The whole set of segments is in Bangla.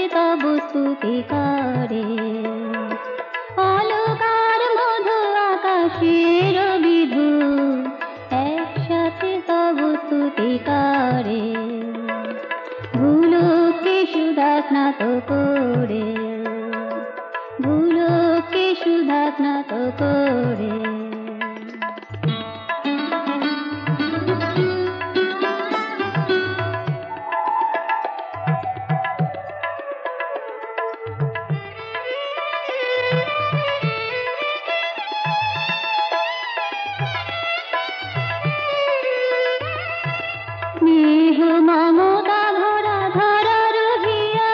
তব স্তুতি করে। অলকার মধু আকাশের বিধু একসাথে তব স্তুতি করে। ভুলোকে সুধা স্নাত করে, ভুলোকে সুধা স্নাত করে। স্নেহ মমতা ভরা ধরা রহিয়া,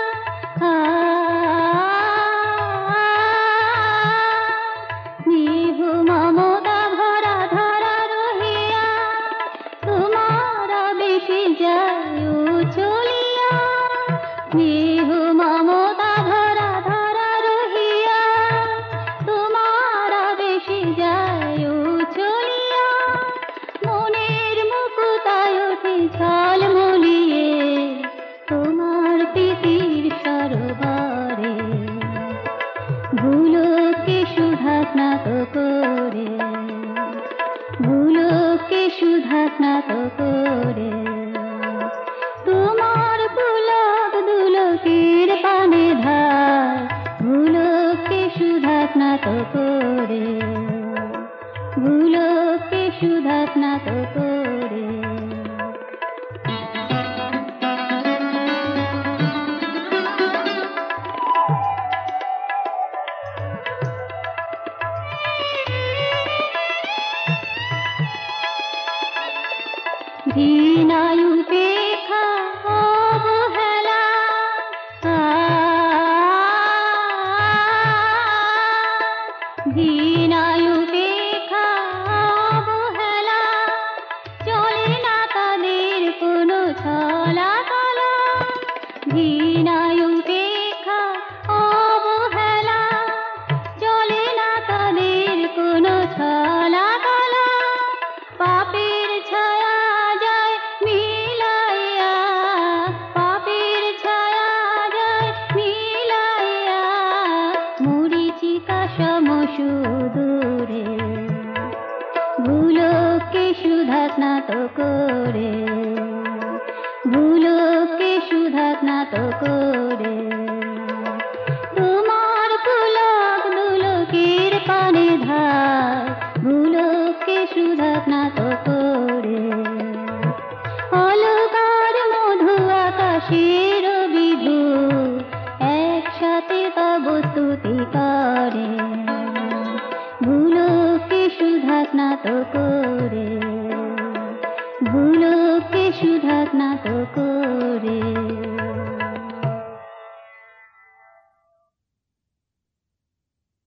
স্নেহ মমতা ভরা ধরা রহিয়া, তোমার বেশি যায় চলিয়া। স্নেহ মমতা ভরা ধরা রহিয়া, তোমার বেশি যায় চলিয়া। মনের মুকুতায় ওঠে ঝলমলিয়ে তোমার প্রীতির সরোবরে। ভুলোকে সুধা স্নাত করে, ভুলোকে সুধা স্নাত করে। তোমার পুলক দুলকের পানে ধার, ভুলোকে সুধা স্নাত করে, ভুলোকে সুধা স্নাত করে।